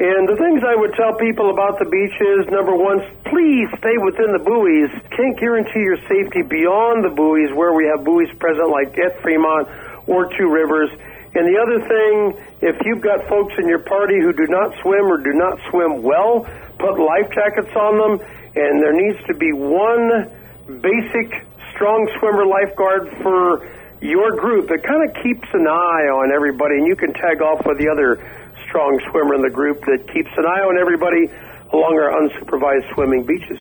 And the things I would tell people about the beach is, number one, please stay within the buoys. Can't guarantee your safety beyond the buoys where we have buoys present like at Fremont or Two Rivers. And the other thing, if you've got folks in your party who do not swim or do not swim well, put life jackets on them, and there needs to be one basic strong swimmer lifeguard for your group that kind of keeps an eye on everybody, and you can tag off with the other strong swimmer in the group that keeps an eye on everybody along our unsupervised swimming beaches.